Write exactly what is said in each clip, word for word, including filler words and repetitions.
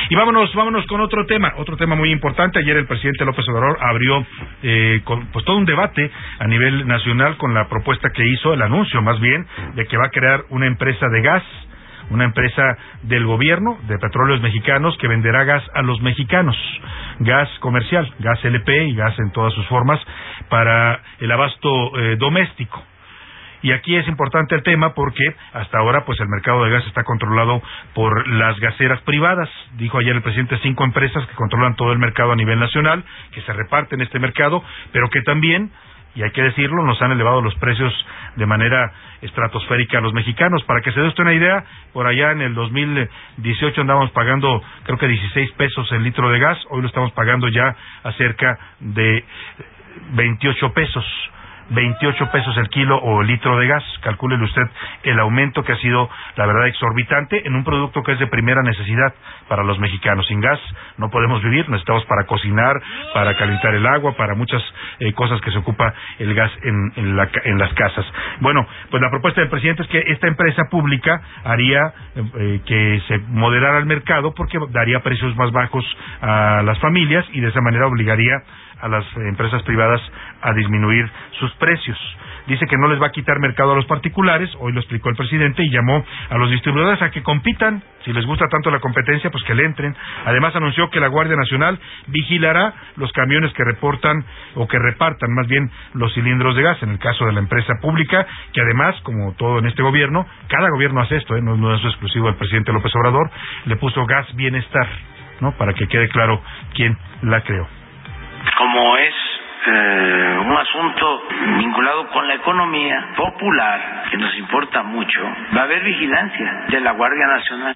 Y vámonos, vámonos con otro tema, otro tema muy importante. Ayer el presidente López Obrador abrió eh, con, pues todo un debate a nivel nacional con la propuesta que hizo, el anuncio más bien, de que va a crear una empresa de gas, una empresa del gobierno de Petróleos Mexicanos que venderá gas a los mexicanos, gas comercial, gas L P y gas en todas sus formas para el abasto eh, doméstico. Y aquí es importante el tema porque hasta ahora pues el mercado de gas está controlado por las gaseras privadas. Dijo ayer el presidente cinco empresas que controlan todo el mercado a nivel nacional, que se reparten este mercado, pero que también, y hay que decirlo, nos han elevado los precios de manera estratosférica a los mexicanos. Para que se dé usted una idea, por allá en el dos mil dieciocho andábamos pagando creo que dieciséis pesos el litro de gas, hoy lo estamos pagando ya a cerca de veintiocho pesos. veintiocho pesos el kilo o el litro de gas. Calcúlele usted el aumento que ha sido, la verdad, exorbitante en un producto que es de primera necesidad para los mexicanos. Sin gas no podemos vivir, necesitamos para cocinar, para calentar el agua, para muchas eh, cosas que se ocupa el gas en, en, la, en las casas. Bueno, pues la propuesta del presidente es que esta empresa pública haría eh, que se moderara el mercado porque daría precios más bajos a las familias y de esa manera obligaría a las empresas privadas a disminuir sus precios. Dice que no les va a quitar mercado a los particulares, hoy lo explicó el presidente, y llamó a los distribuidores a que compitan. Si les gusta tanto la competencia, pues que le entren. Además anunció que la Guardia Nacional vigilará los camiones que reportan o que repartan más bien los cilindros de gas, en el caso de la empresa pública, que además, como todo en este gobierno, cada gobierno hace esto, ¿eh? no, no es exclusivo del presidente López Obrador, le puso Gas Bienestar, ¿no? Para que quede claro quién la creó. Como es eh, un asunto vinculado con la economía popular, que nos importa mucho, va a haber vigilancia de la Guardia Nacional.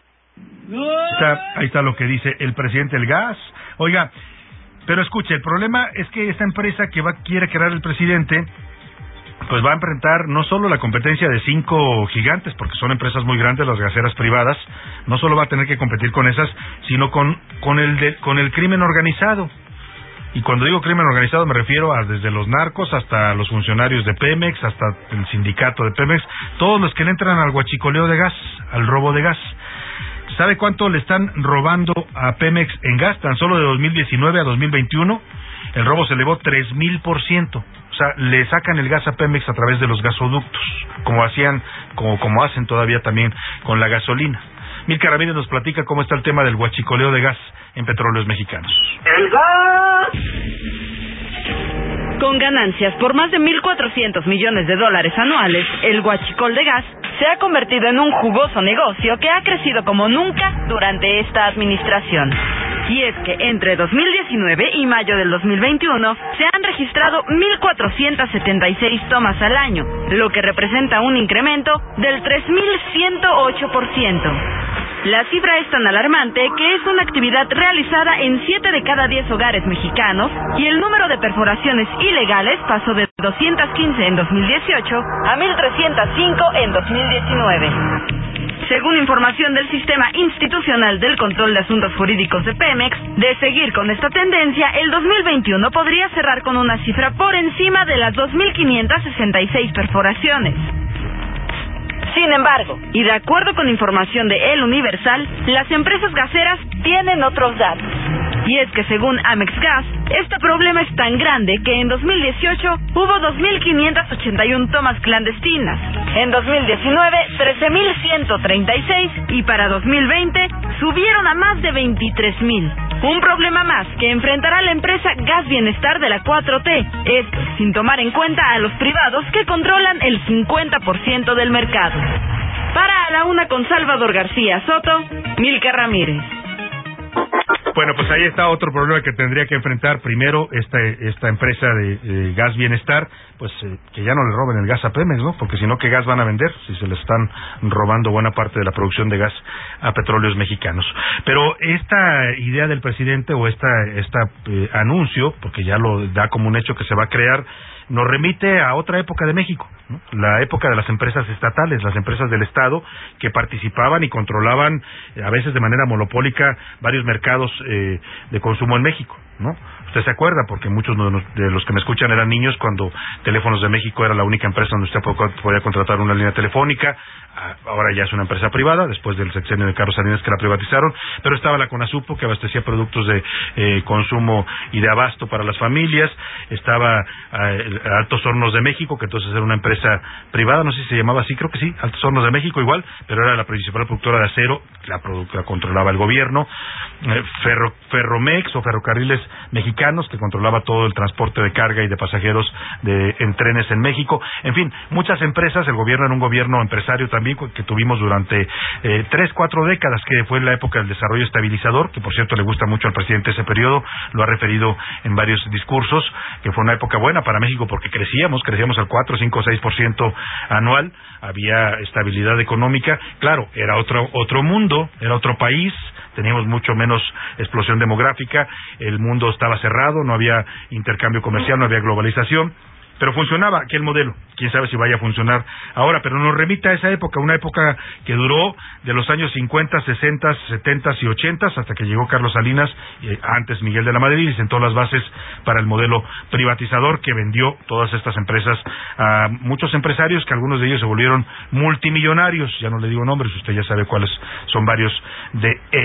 Está, ahí está lo que dice el presidente del gas. Oiga, pero escuche, el problema es que esta empresa que va quiere crear el presidente, pues va a enfrentar no solo la competencia de cinco gigantes, porque son empresas muy grandes, las gaseras privadas, no solo va a tener que competir con esas, sino con, con, el, de, con el crimen organizado. Y cuando digo crimen organizado me refiero a desde los narcos hasta los funcionarios de Pemex, hasta el sindicato de Pemex, todos los que le entran al huachicoleo de gas, al robo de gas. ¿Sabe cuánto le están robando a Pemex en gas? Tan solo de dos mil diecinueve a dos mil veintiuno, el robo se elevó tres mil por ciento. O sea, le sacan el gas a Pemex a través de los gasoductos, como hacían, como, como hacen todavía también con la gasolina. Milka Ramírez nos platica cómo está el tema del huachicoleo de gas en Petróleos Mexicanos. ¡El gas! Con ganancias por más de mil cuatrocientos millones de dólares anuales, el huachicol de gas se ha convertido en un jugoso negocio que ha crecido como nunca durante esta administración. Y es que entre dos mil diecinueve y mayo del dos mil veintiuno se han registrado mil cuatrocientas setenta y seis tomas al año, lo que representa un incremento del tres mil ciento ocho por ciento. La cifra es tan alarmante que es una actividad realizada en siete de cada diez hogares mexicanos y el número de perforaciones ilegales pasó de doscientas quince en dos mil dieciocho a mil trescientos cinco en dos mil diecinueve. Según información del Sistema Institucional del Control de Asuntos Jurídicos de Pemex, de seguir con esta tendencia, el dos mil veintiuno podría cerrar con una cifra por encima de las dos mil quinientas sesenta y seis perforaciones. Sin embargo, y de acuerdo con información de El Universal, las empresas gaseras tienen otros datos. Y es que según Amex Gas, este problema es tan grande que en dos mil dieciocho hubo dos mil quinientas ochenta y uno tomas clandestinas, en dos mil diecinueve trece mil ciento treinta y seis y para dos mil veinte subieron a más de veintitrés mil. Un problema más que enfrentará la empresa Gas Bienestar de la cuatro T, esto sin tomar en cuenta a los privados que controlan el cincuenta por ciento del mercado. Para A la Una con Salvador García Soto, Milka Ramírez. Bueno, pues ahí está otro problema que tendría que enfrentar primero esta esta empresa de eh, Gas Bienestar, pues eh, que ya no le roben el gas a Pemex, ¿no? Porque si no, ¿qué gas van a vender si se le están robando buena parte de la producción de gas a Petróleos Mexicanos? Pero esta idea del presidente o esta esta eh, anuncio, porque ya lo da como un hecho que se va a crear, nos remite a otra época de México, ¿no? La época de las empresas estatales, las empresas del Estado que participaban y controlaban, eh, a veces de manera monopólica, varios mercados eh, de consumo en México, ¿no? Usted se acuerda, porque muchos de los que me escuchan eran niños cuando Teléfonos de México era la única empresa donde usted podía contratar una línea telefónica. Ahora ya es una empresa privada, después del sexenio de Carlos Salinas que la privatizaron, pero estaba la Conasupo, que abastecía productos de eh, consumo y de abasto para las familias. Estaba eh, Altos Hornos de México, que entonces era una empresa privada, no sé si se llamaba así, creo que sí, Altos Hornos de México igual, pero era la principal productora de acero, la, la controlaba el gobierno. eh, Ferro, Ferromex o Ferrocarriles Mexicanos, que controlaba todo el transporte de carga y de pasajeros de, en trenes en México. En fin, muchas empresas. El gobierno era un gobierno empresario también, que tuvimos durante eh, tres, cuatro décadas, que fue la época del desarrollo estabilizador, que por cierto le gusta mucho al presidente ese periodo, lo ha referido en varios discursos, que fue una época buena para México porque crecíamos, crecíamos al cuatro, cinco, seis por ciento anual, había estabilidad económica. Claro, era otro, otro mundo, era otro país, teníamos mucho menos explosión demográfica, el mundo estaba cerrado, no había intercambio comercial, no había globalización, pero funcionaba aquel modelo. Quién sabe si vaya a funcionar ahora, pero nos remite a esa época, una época que duró de los años cincuenta, sesenta, setenta y ochenta hasta que llegó Carlos Salinas, y antes Miguel de la Madrid, y sentó las bases para el modelo privatizador que vendió todas estas empresas a muchos empresarios, que algunos de ellos se volvieron multimillonarios. Ya no le digo nombres, usted ya sabe cuáles son varios de ellos.